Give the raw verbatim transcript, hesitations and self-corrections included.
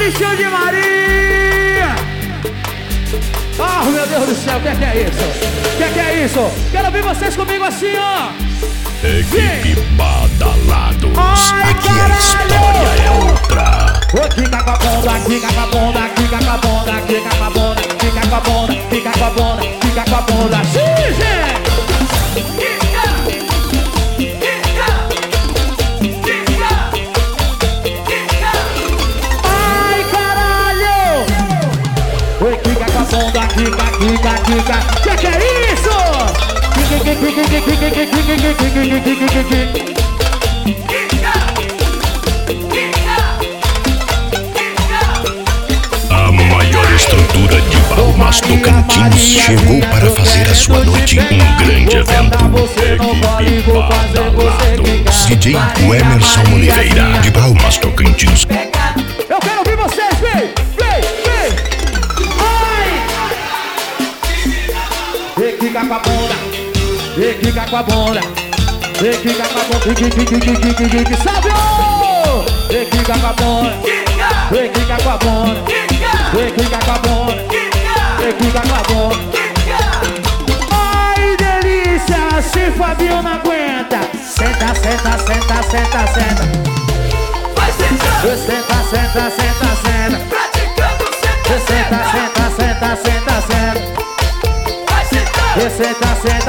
Cristian de Maria. Oh, meu Deus do céu, o que é, que é isso? O que é, que é isso? Quero ver vocês comigo assim, ó. Equipe Badalados. Ai, aqui caralho. a história é outra. Fica com a bunda, fica com a bunda, fica com a bunda, fica com a bunda, fica com a bunda, fica com a bunda, fica com a bunda. Xixi! Ai, caralho! Oi, fica com a bunda, fica, fica, fica. Que que é isso? A maior estrutura de Palmas Tocantins chegou para fazer a sua noite um grande evento. Equipe Badalados. D J Emerson Oliveira, de Palmas Tocantins. Eu quero ouvir vocês, vem, vem, vem. Ai! E fica com a bunda, e fica com a bunda, e fica com a bunda, e fica, fica, sabe? E fica com a bunda, e fica com a bunda, e fica com a bunda, e fica com a bunda. Ai, delícia, se Fabio não aguenta. Senta, senta, senta, senta, senta. Senta, senta, senta, senta. Praticando Senta, senta, senta, senta, senta. Senta, senta,